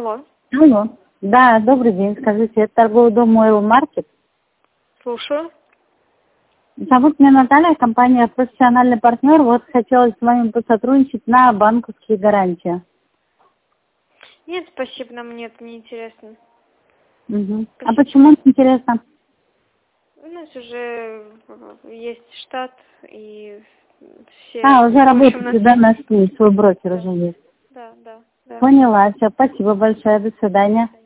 Алло. Алло. Да, добрый день. Скажите, это торговый дом Oil Market? Слушаю. Зовут меня Наталья, компания «Профессиональный партнер». Вот хотелось с вами посотрудничать на банковские гарантии. Нет, спасибо, нам нет, не интересно. Угу. А почему, интересно? У нас уже есть штат и все... Уже работаете, да, нашли, свой брокер уже есть. Да. Поняла, все, спасибо большое, до свидания.